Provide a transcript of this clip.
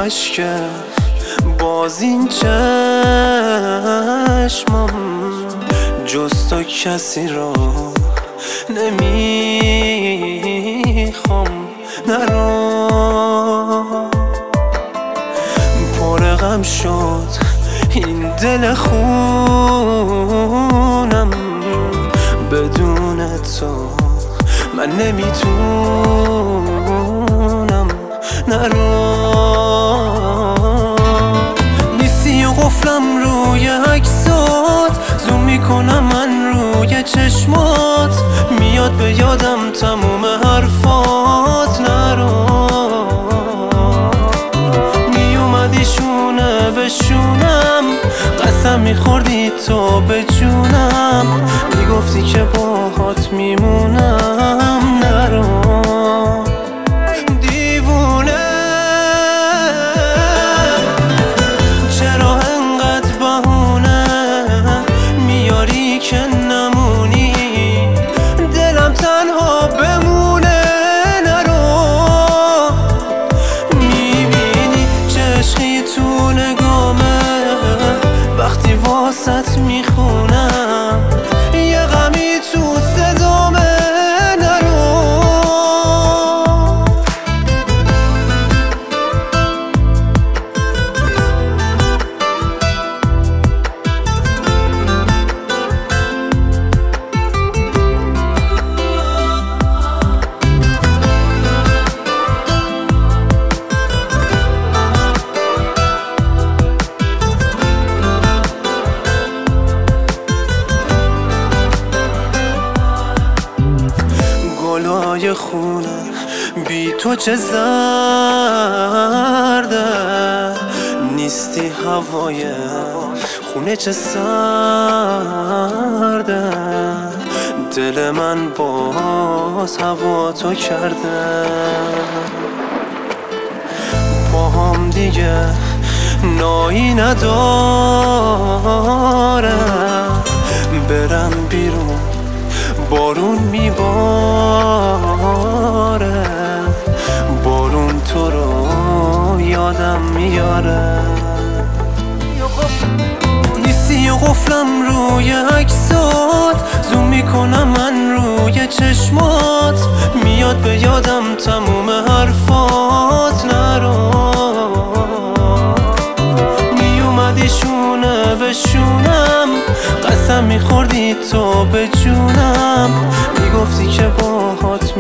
اشکه باز این چشمم جز تو کسی را نمیخوام. نرو پر غم شد این دل خونم، بدون تو من نمیتونم. نرو نیستی و قفلم روی عکسات، زوم میکنم من روی چشمات، میاد به یادم تموم حرفات. نرو میومدی شونه به شونم، قسم میخوردی تو به جونم، میگفتی که باهات میمونم. نرو دیوونه چرا انقدر بهونه میاری که نمونی، دلم تنها بمونه. نرو میبینی چشقی تو نگامه وقتی واسط میخونم، یه غمی تو صدامه. نرو گلای خونه بی تو چه زرده، نیستی هوای خونه چه سرده، دل من باز هوا تو کرده. با هم دیگه نایی نداره، برم بیرون بارون میباره، بارون تو رو یادم میاره. نیستی و قفلم روی عکسات، زوم میکنم من روی چشمات، میاد به یادم تموم حرفات. نرو میومدی شونه به شونم، قسم میخوردی تو به جونم، میگفتی که باهات